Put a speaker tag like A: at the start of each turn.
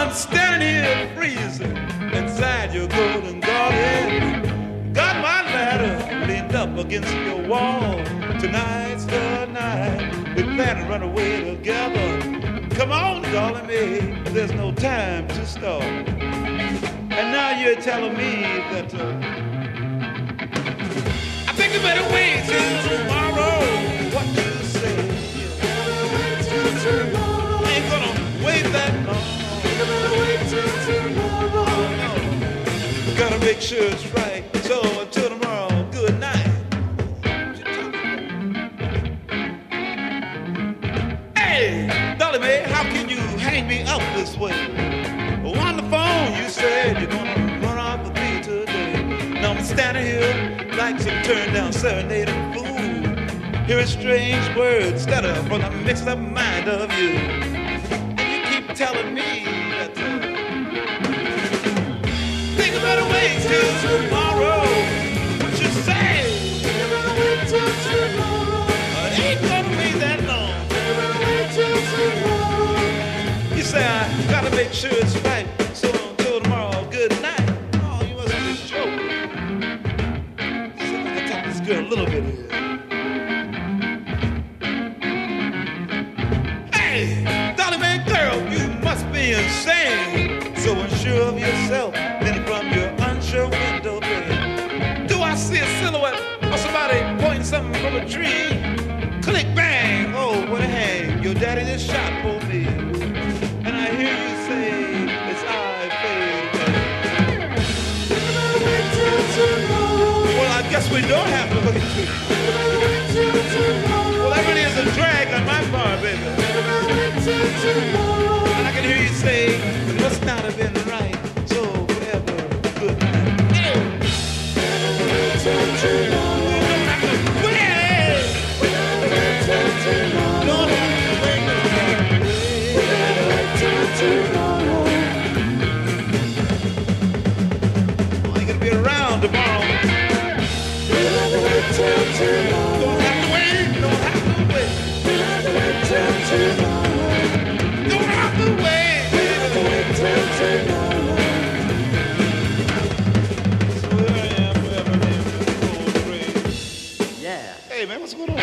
A: I'm standing here freezing inside your golden garden. Got my ladder leaned up against your wall. Tonight's the night we plan to run away together. Come on, darling, me, there's no time to stall. And now you're telling me that I think you better wait till tomorrow. What you say? Wait till tomorrow. Ain't gonna wait that long. You better wait till tomorrow. No. Gotta make sure it's right. So until tomorrow, good night. Hey, Dolly Mae, how can you hang me up this way? On the phone, you said you're gonna run off with me today. Now I'm standing here like some turned down serenading fool, hearing strange words stutter from the mixed up mind of you. And you keep telling me that think you better wait till tomorrow. What you say? You better wait till tomorrow. It ain't gonna be that long. You better wait till tomorrow. You say I gotta make sure it's right. So until tomorrow, good night. Oh, you must be joking. See if I can talk this girl a little bit here. Hey, Dolly Mae girl, you must be insane. So unsure of yourself, then from your unsure window pane, do I see a silhouette or somebody pointing something from a tree? Click bang, oh what a hang, your daddy just shot for me. And I hear you say, it's I fade away. Well, I guess we don't have to look into it. Well, that really is a drag on my part, baby. And I can hear you say, it must not have been right. So forever, good night. Hey. Don't have to wait. Don't have to wait. I ain't gonna be around tomorrow. Don't have to wait. Don't have to wait. Don't have to wait. So here I am, forever named Cold Gray. Yeah. Hey man, what's going on?